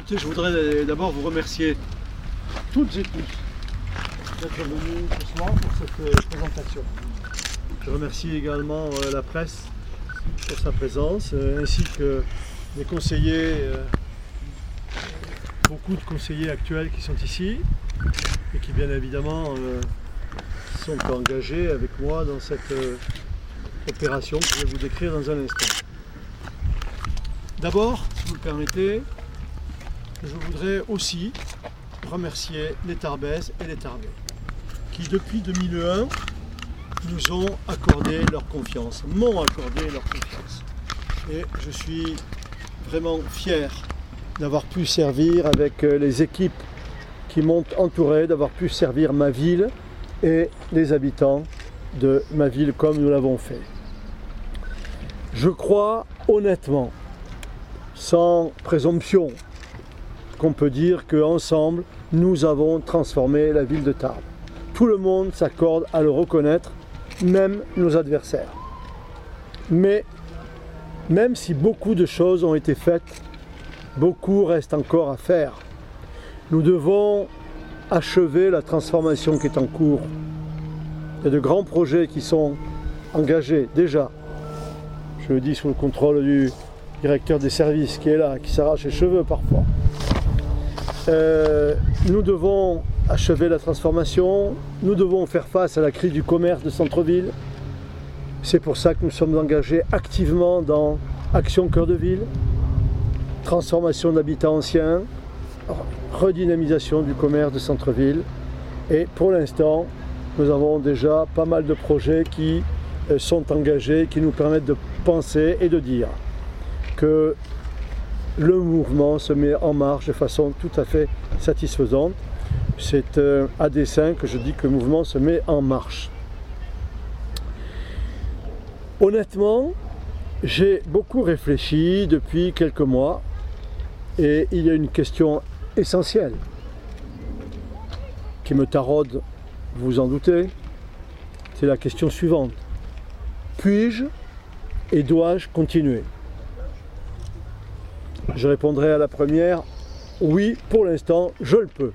écoutez, je voudrais d'abord vous remercier toutes et tous d'être venus ce soir pour cette présentation. Je remercie également la presse pour sa présence, ainsi que les conseillers, beaucoup de conseillers actuels qui sont ici et qui bien évidemment sont engagés avec moi dans cette opération que je vais vous décrire dans un instant. D'abord, si vous le permettez, je voudrais aussi remercier les Tarbaises et les Tarbais qui depuis 2001 nous ont accordé leur confiance, m'ont accordé leur confiance. Et je suis vraiment fier d'avoir pu servir avec les équipes qui m'ont entouré, d'avoir pu servir ma ville et les habitants de ma ville comme nous l'avons fait. Je crois honnêtement, sans présomption, qu'on peut dire qu'ensemble, nous avons transformé la ville de Tarbes. Tout le monde s'accorde à le reconnaître, même nos adversaires. Mais même si beaucoup de choses ont été faites, beaucoup reste encore à faire. Nous devons achever la transformation qui est en cours. Il y a de grands projets qui sont engagés déjà. Je le dis sous le contrôle du directeur des services qui est là, qui s'arrache les cheveux parfois. Nous devons achever la transformation, nous devons faire face à la crise du commerce de centre-ville. C'est pour ça que nous sommes engagés activement dans Action Cœur de Ville, transformation d'habitats anciens, redynamisation du commerce de centre-ville. Et pour l'instant, nous avons déjà pas mal de projets qui sont engagés, qui nous permettent de penser et de dire que le mouvement se met en marche de façon tout à fait satisfaisante. C'est à dessein que je dis que le mouvement se met en marche. Honnêtement, j'ai beaucoup réfléchi depuis quelques mois et il y a une question essentielle qui me taraude, vous vous en doutez, c'est la question suivante. Puis-je et dois-je continuer ? Je répondrai à la première, oui, pour l'instant, je le peux.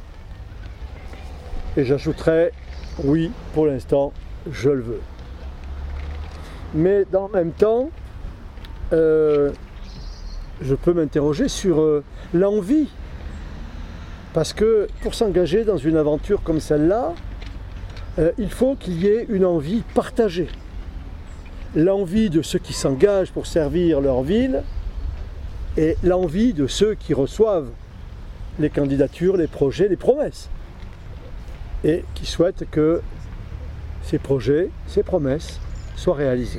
Et j'ajouterai, oui, pour l'instant, je le veux. Mais dans le même temps, je peux m'interroger sur l'envie. Parce que pour s'engager dans une aventure comme celle-là, il faut qu'il y ait une envie partagée. L'envie de ceux qui s'engagent pour servir leur ville, et l'envie de ceux qui reçoivent les candidatures, les projets, les promesses, et qui souhaitent que ces projets, ces promesses soient réalisés.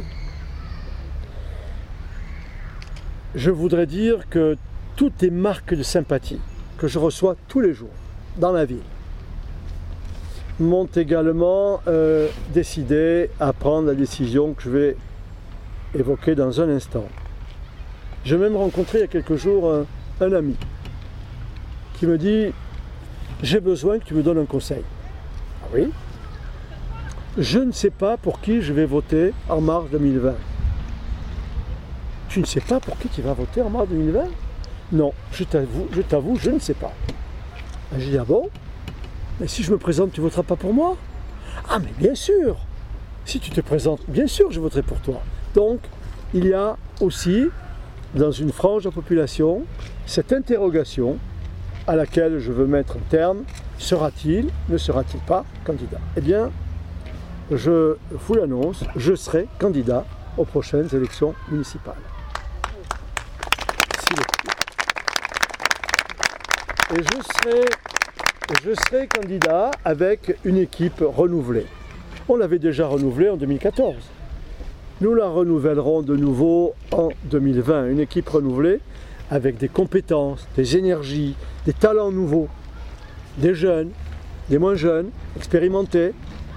Je voudrais dire que toutes les marques de sympathie que je reçois tous les jours dans la ville m'ont également décidé à prendre la décision que je vais évoquer dans un instant. J'ai même rencontré il y a quelques jours un ami qui me dit « J'ai besoin que tu me donnes un conseil. » Ah oui ? Je ne sais pas pour qui je vais voter en mars 2020. Tu ne sais pas pour qui tu vas voter en mars 2020 ? Non, je t'avoue, je ne sais pas. J'ai dit « Ah bon ? Mais si je me présente, tu ne voteras pas pour moi ? » Ah mais bien sûr ! Si tu te présentes, bien sûr je voterai pour toi. Donc, il y a aussi dans une frange de la population, cette interrogation à laquelle je veux mettre un terme, sera-t-il, ne sera-t-il pas candidat ? Eh bien, je vous l'annonce, je serai candidat aux prochaines élections municipales. Et je serai candidat avec une équipe renouvelée. On l'avait déjà renouvelée en 2014. Nous la renouvellerons de nouveau en 2020, une équipe renouvelée avec des compétences, des énergies, des talents nouveaux, des jeunes, des moins jeunes, expérimentés.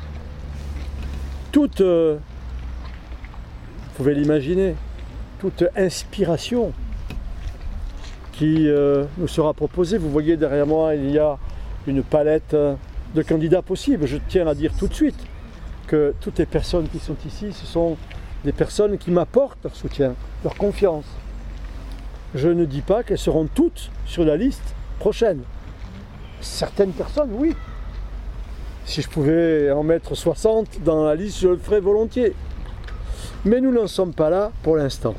Toute, vous pouvez l'imaginer, toute inspiration qui nous sera proposée. Vous voyez derrière moi, il y a une palette de candidats possibles. Je tiens à dire tout de suite que toutes les personnes qui sont ici, ce sont des personnes qui m'apportent leur soutien, leur confiance. je ne dis pas qu'elles seront toutes sur la liste prochaine. Certaines personnes, oui. Si je pouvais en mettre 60 dans la liste, je le ferais volontiers. Mais nous n'en sommes pas là pour l'instant.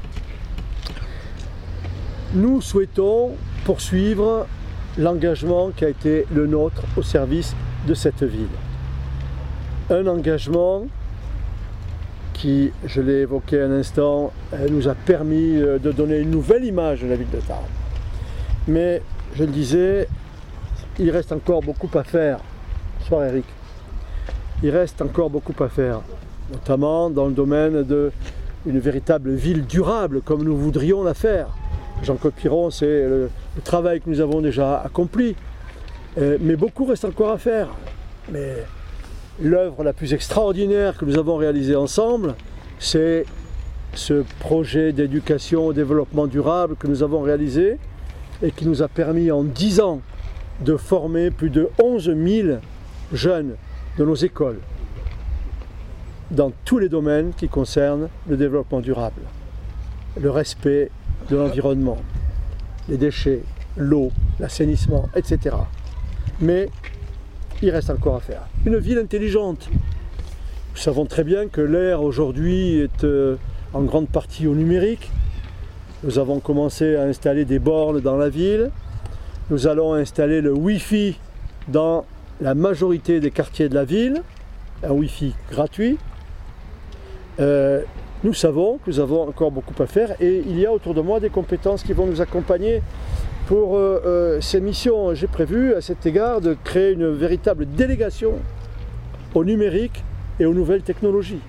Nous souhaitons poursuivre l'engagement qui a été le nôtre au service de cette ville. Un engagement qui, je l'ai évoqué un instant, nous a permis de donner une nouvelle image de la ville de Tarbes. Mais, je le disais, il reste encore beaucoup à faire. Bonsoir Eric. Il reste encore beaucoup à faire, notamment dans le domaine d'une véritable ville durable, comme nous voudrions la faire. Jean-Claude Piron, c'est le travail que nous avons déjà accompli. Mais beaucoup reste encore à faire. Mais l'œuvre la plus extraordinaire que nous avons réalisée ensemble, c'est ce projet d'éducation au développement durable que nous avons réalisé et qui nous a permis en 10 ans de former plus de 11 000 jeunes de nos écoles dans tous les domaines qui concernent le développement durable, le respect de l'environnement, les déchets, l'eau, l'assainissement, etc. Mais il reste encore à faire. Une ville intelligente. Nous savons très bien que l'ère aujourd'hui est en grande partie au numérique. Nous avons commencé à installer des bornes dans la ville. Nous allons installer le Wi-Fi dans la majorité des quartiers de la ville, un Wi-Fi gratuit. Nous savons que nous avons encore beaucoup à faire et il y a autour de moi des compétences qui vont nous accompagner pour ces missions. J'ai prévu à cet égard de créer une véritable délégation au numérique et aux nouvelles technologies.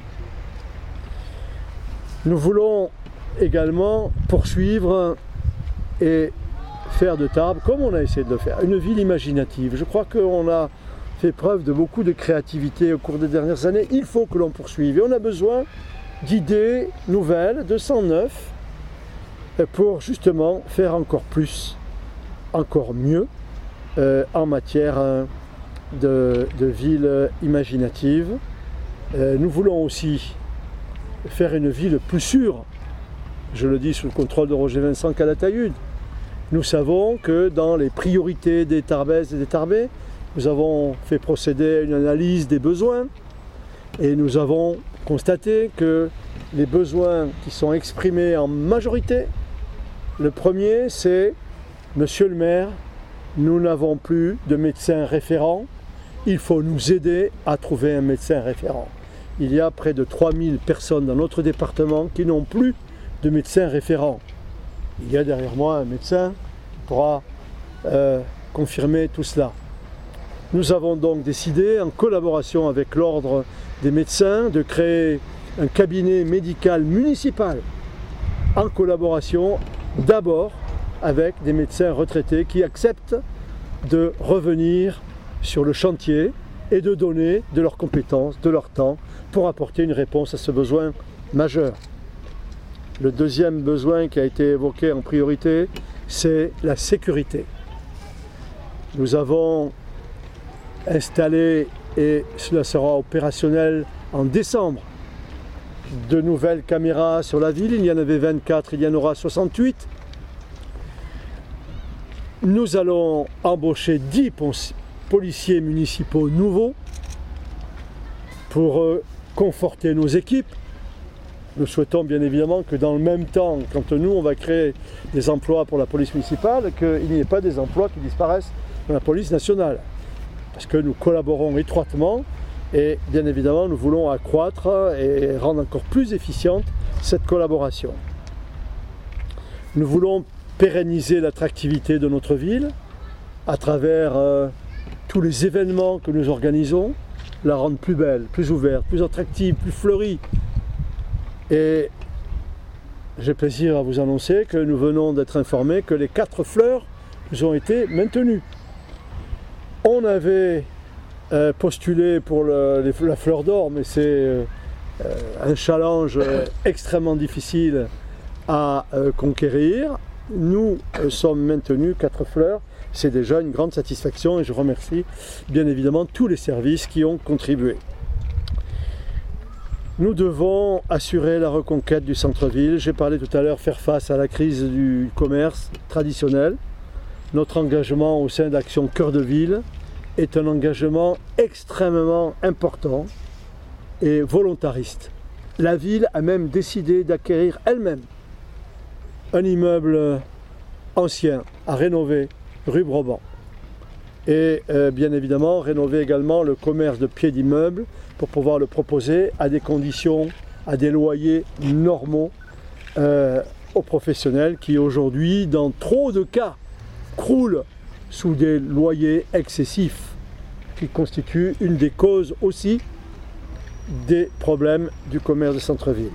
Nous voulons également poursuivre et faire de Tarbes, comme on a essayé de le faire, une ville imaginative. Je crois qu'on a fait preuve de beaucoup de créativité au cours des dernières années. Il faut que l'on poursuive et on a besoin d'idées nouvelles, de sang neuf, pour justement faire encore plus, encore mieux en matière de ville imaginative. Nous voulons aussi faire une ville plus sûre. Je le dis sous le contrôle de Roger Vincent Calatayud. Nous savons que dans les priorités des Tarbaises et des Tarbais, nous avons fait procéder à une analyse des besoins et nous avons constaté que les besoins qui sont exprimés en majorité, le premier c'est « Monsieur le maire, nous n'avons plus de médecin référent, il faut nous aider à trouver un médecin référent ». Il y a près de 3000 personnes dans notre département qui n'ont plus de médecin référent. Il y a derrière moi un médecin qui pourra confirmer tout cela. Nous avons donc décidé, en collaboration avec l'Ordre des médecins, de créer un cabinet médical municipal, en collaboration d'abord avec des médecins retraités qui acceptent de revenir sur le chantier et de donner de leurs compétences, de leur temps, pour apporter une réponse à ce besoin majeur. Le deuxième besoin qui a été évoqué en priorité, c'est la sécurité. Nous avons installé, et cela sera opérationnel en décembre, de nouvelles caméras sur la ville. Il y en avait 24, il y en aura 68. Nous allons embaucher 10 policiers municipaux nouveaux pour conforter nos équipes. Nous souhaitons bien évidemment que dans le même temps, quand nous on va créer des emplois pour la police municipale, qu'il n'y ait pas des emplois qui disparaissent dans la police nationale. Parce que nous collaborons étroitement et bien évidemment nous voulons accroître et rendre encore plus efficiente cette collaboration. Nous voulons pérenniser l'attractivité de notre ville à travers tous les événements que nous organisons, la rendre plus belle, plus ouverte, plus attractive, plus fleurie. Et j'ai plaisir à vous annoncer que nous venons d'être informés que les 4 fleurs nous ont été maintenues. On avait postulé pour la fleur d'or, mais c'est un challenge extrêmement difficile à conquérir. Nous sommes maintenus 4 fleurs, c'est déjà une grande satisfaction et je remercie bien évidemment tous les services qui ont contribué. Nous devons assurer la reconquête du centre-ville. J'ai parlé tout à l'heure faire face à la crise du commerce traditionnel. Notre engagement au sein d'Action Cœur de Ville est un engagement extrêmement important et volontariste. La ville a même décidé d'acquérir elle-même un immeuble ancien à rénover rue Brabant. Et bien évidemment rénover également le commerce de pieds d'immeubles pour pouvoir le proposer à des conditions, à des loyers normaux aux professionnels qui aujourd'hui, dans trop de cas, croulent sous des loyers excessifs qui constituent une des causes aussi des problèmes du commerce de centre-ville.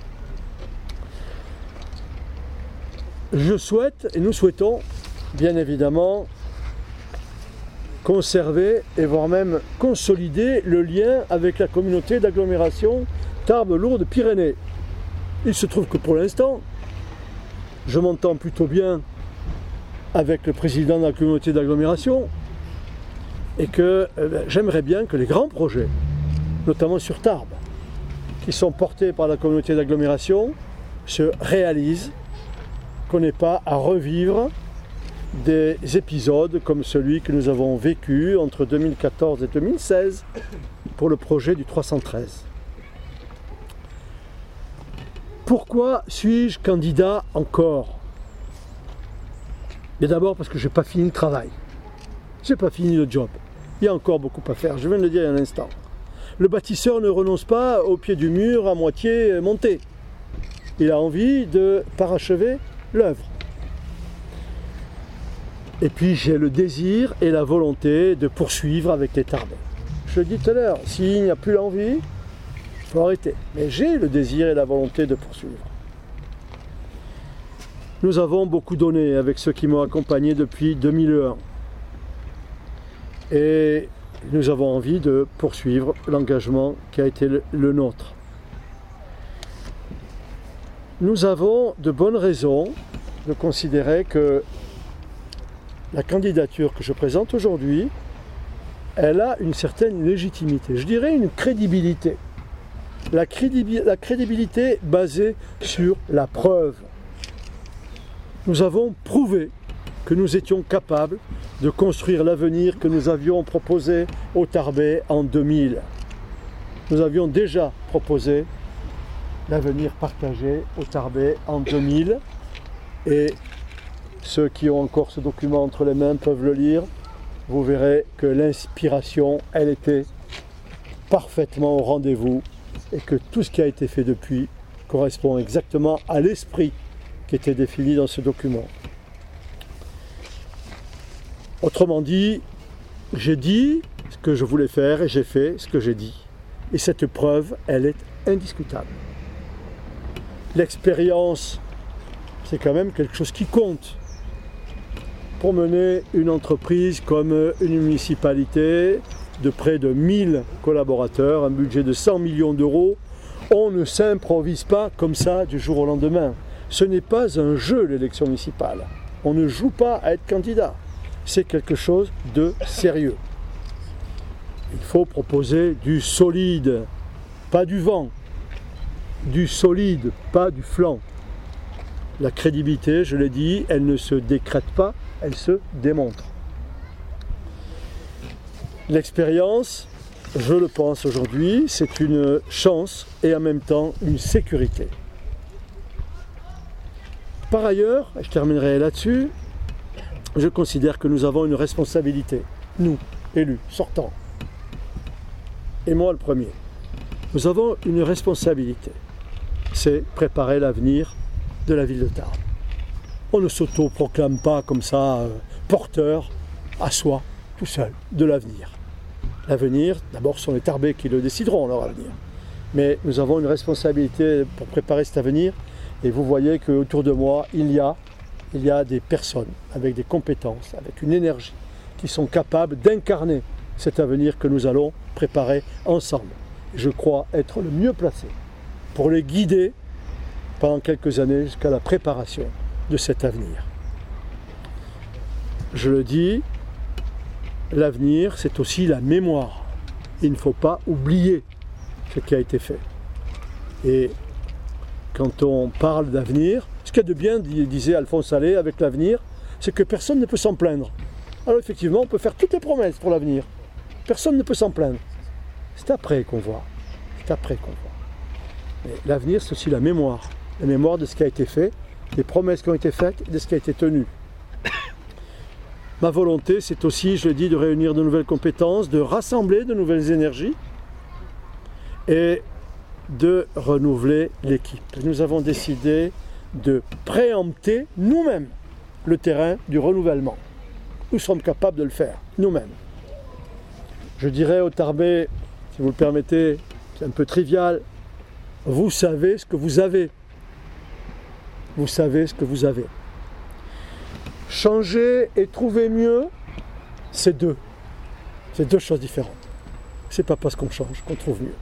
Je souhaite, et nous souhaitons, bien évidemment, conserver et voire même consolider le lien avec la communauté d'agglomération Tarbes-Lourdes-Pyrénées. Il se trouve que pour l'instant, je m'entends plutôt bien avec le président de la communauté d'agglomération et que j'aimerais bien que les grands projets, notamment sur Tarbes, qui sont portés par la communauté d'agglomération, se réalisent, qu'on n'ait pas à revivre des épisodes comme celui que nous avons vécu entre 2014 et 2016 pour le projet du 313. Pourquoi suis-je candidat encore? Mais d'abord parce que je n'ai pas fini le travail. Je n'ai pas fini le job. Il y a encore beaucoup à faire, je viens de le dire il y a un instant. Le bâtisseur ne renonce pas au pied du mur à moitié monté. Il a envie de parachever l'œuvre. Et puis j'ai le désir et la volonté de poursuivre avec les Tarbais. Je le dis tout à l'heure, s'il n'y a plus l'envie, il faut arrêter. Mais j'ai le désir et la volonté de poursuivre. Nous avons beaucoup donné avec ceux qui m'ont accompagné depuis 2001. Et nous avons envie de poursuivre l'engagement qui a été le nôtre. Nous avons de bonnes raisons de considérer que la candidature que je présente aujourd'hui, elle a une certaine légitimité, je dirais une crédibilité. La crédibilité basée sur la preuve. Nous avons prouvé que nous étions capables de construire l'avenir que nous avions proposé aux Tarbais en 2000. Nous avions déjà proposé l'avenir partagé aux Tarbais en 2000 et ceux qui ont encore ce document entre les mains peuvent le lire. Vous verrez que l'inspiration, elle était parfaitement au rendez-vous et que tout ce qui a été fait depuis correspond exactement à l'esprit qui était défini dans ce document. Autrement dit, j'ai dit ce que je voulais faire et j'ai fait ce que j'ai dit. Et cette preuve, elle est indiscutable. L'expérience, c'est quand même quelque chose qui compte. Pour mener une entreprise comme une municipalité de près de 1000 collaborateurs, un budget de 100 millions d'euros, on ne s'improvise pas comme ça du jour au lendemain. Ce n'est pas un jeu, l'élection municipale. On ne joue pas à être candidat. C'est quelque chose de sérieux. Il faut proposer du solide, pas du vent. Du solide, pas du flanc. La crédibilité, je l'ai dit, elle ne se décrète pas, elle se démontre. L'expérience, je le pense aujourd'hui, c'est une chance et en même temps une sécurité. Par ailleurs, et je terminerai là-dessus, je considère que nous avons une responsabilité, nous, élus, sortants, et moi le premier. Nous avons une responsabilité, c'est préparer l'avenir de la ville de Tarbes. On ne s'auto-proclame pas comme ça, porteur à soi, tout seul, de l'avenir. L'avenir, d'abord, ce sont les Tarbais qui le décideront, leur avenir. Mais nous avons une responsabilité pour préparer cet avenir. Et vous voyez qu'autour de moi, il y a des personnes avec des compétences, avec une énergie, qui sont capables d'incarner cet avenir que nous allons préparer ensemble. Je crois être le mieux placé pour les guider pendant quelques années jusqu'à la préparation de cet avenir. Je le dis, l'avenir, c'est aussi la mémoire. Il ne faut pas oublier ce qui a été fait. Et quand on parle d'avenir, ce qu'il y a de bien, disait Alphonse Allais, avec l'avenir, c'est que personne ne peut s'en plaindre. Alors effectivement, on peut faire toutes les promesses pour l'avenir. Personne ne peut s'en plaindre. C'est après qu'on voit. C'est après qu'on voit. Mais l'avenir, c'est aussi la mémoire. La mémoire de ce qui a été fait, des promesses qui ont été faites et de ce qui a été tenu. Ma volonté, c'est aussi, je le dis, de réunir de nouvelles compétences, de rassembler de nouvelles énergies et de renouveler l'équipe. Nous avons décidé de préempter nous-mêmes le terrain du renouvellement. Nous sommes capables de le faire, nous-mêmes. Je dirais au Tarbais, si vous le permettez, c'est un peu trivial, vous savez ce que vous avez. Vous savez ce que vous avez. Changer et trouver mieux, c'est deux. C'est deux choses différentes. C'est pas parce qu'on change qu'on trouve mieux.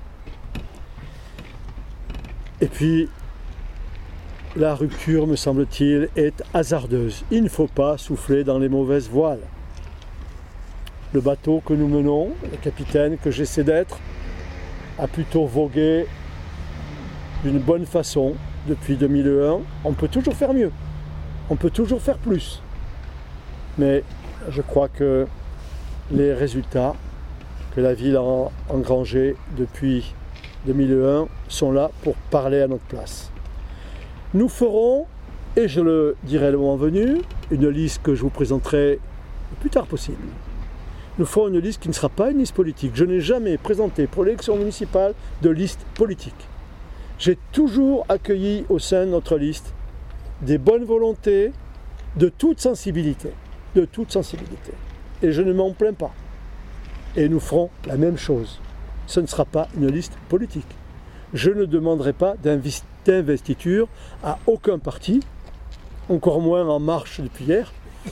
Et puis, la rupture, me semble-t-il, est hasardeuse. Il ne faut pas souffler dans les mauvaises voiles. Le bateau que nous menons, le capitaine que j'essaie d'être, a plutôt vogué d'une bonne façon depuis 2001. On peut toujours faire mieux. On peut toujours faire plus. Mais je crois que les résultats que la ville a engrangés depuis 2001 sont là pour parler à notre place. Nous ferons, et je le dirai le moment venu, une liste que je vous présenterai le plus tard possible. Nous ferons une liste qui ne sera pas une liste politique. Je n'ai jamais présenté pour l'élection municipale de liste politique. J'ai toujours accueilli au sein de notre liste des bonnes volontés de toute sensibilité. De toute sensibilité. Et je ne m'en plains pas. Et nous ferons la même chose. Ce ne sera pas une liste politique. Je ne demanderai pas d'investiture à aucun parti, encore moins En Marche depuis hier,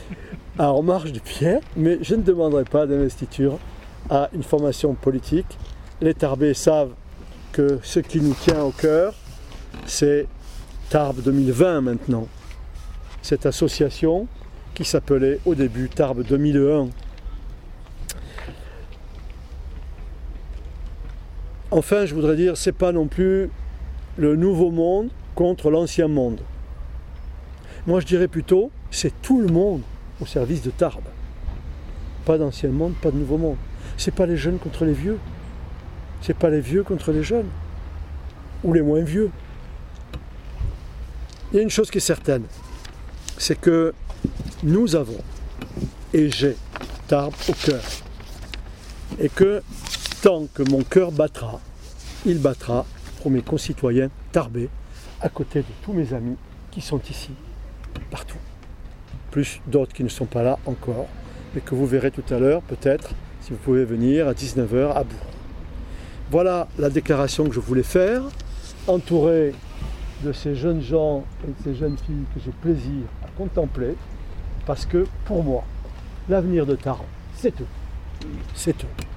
mais je ne demanderai pas d'investiture à une formation politique. Les Tarbais savent que ce qui nous tient au cœur, c'est Tarbes 2020 maintenant. Cette association qui s'appelait au début Tarbes 2001. Enfin, je voudrais dire, c'est pas non plus le nouveau monde contre l'ancien monde. Moi, je dirais plutôt, c'est tout le monde au service de Tarbes. Pas d'ancien monde, pas de nouveau monde. C'est pas les jeunes contre les vieux. C'est pas les vieux contre les jeunes. Ou les moins vieux. Il y a une chose qui est certaine, c'est que nous avons, et j'ai, Tarbes au cœur. Et que tant que mon cœur battra, il battra pour mes concitoyens tarbais, à côté de tous mes amis qui sont ici, partout. Plus d'autres qui ne sont pas là encore, mais que vous verrez tout à l'heure, peut-être, si vous pouvez venir à 19h à Bourg. Voilà la déclaration que je voulais faire, entouré de ces jeunes gens et de ces jeunes filles que j'ai plaisir à contempler, parce que pour moi, l'avenir de Tarbes, c'est eux. C'est eux.